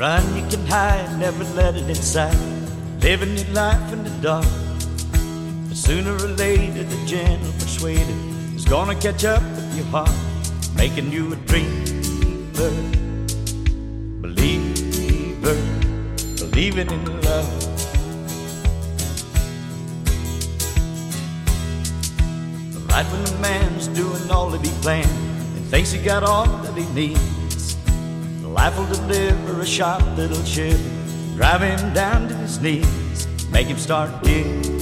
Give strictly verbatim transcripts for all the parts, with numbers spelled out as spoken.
Run, you can hide, never let it inside. Living your life in the dark. But sooner or later, the gentle persuader is gonna catch up with your heart, making you a dreamer, believer, believing in love. Right when a man's doing all that he planned and thinks he got all that he needs, life will deliver a sharp little shiver, drive him down to his knees, make him start giving,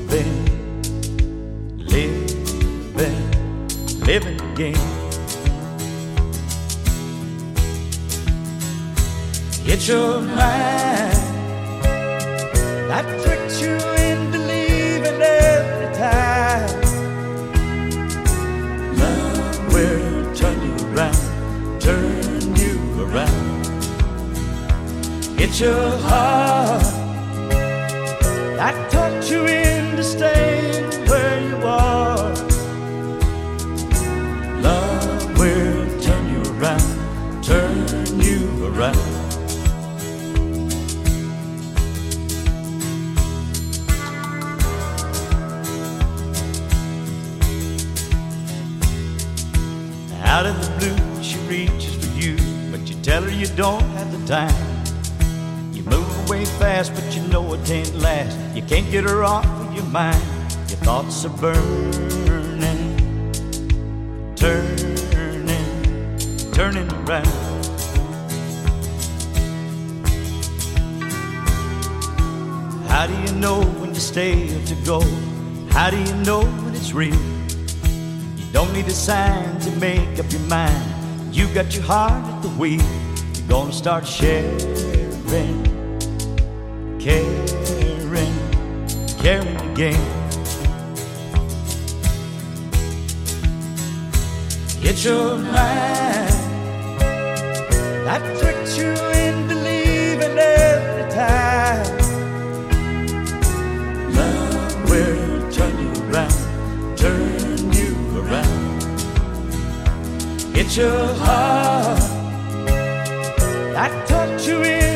living, living again. It's your mind that tricks you into leaving every time. Love will turn you around, turn you around. It's your heart that talks you into staying where you are. Love will turn you around, turn you around. Out of the blue, she reaches for you, but you tell her you don't have the time. You move away fast, but you know it can't last. You can't get her off of your mind. Your thoughts are burning, turning, turning around. How do you know when to stay or to go? How do you know when it's real? Don't need a sign to make up your mind. You got your heart at the wheel. You're gonna start sharing, caring, caring again. It's your mind that tricks you into leaving every time. Love will turn you around, turn you around. It's your heart that talks you in